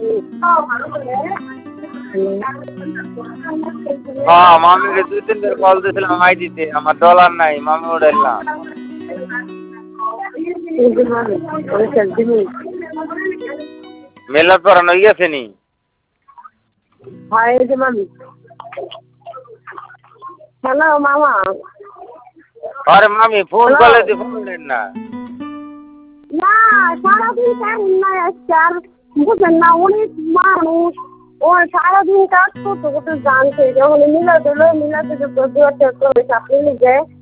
হ্যাঁ মামিকে 2-3 বার কল দিয়েছিলাম আইডিতে, আমার ডলার নাই, মামি উঠাইলাম। মেলা পড়ানো গেছে নি? হ্যালো মামা। আরে মামি ফোন করলে তো ফোন নেন না। না সারাদিন কেমন নাই আজকে আর বুঝেন না, অনেক মানুষ ও সারাদিন কাজ করতে করতে জানছে যখন মিলাতে মিলাতে যে আপনি লিখে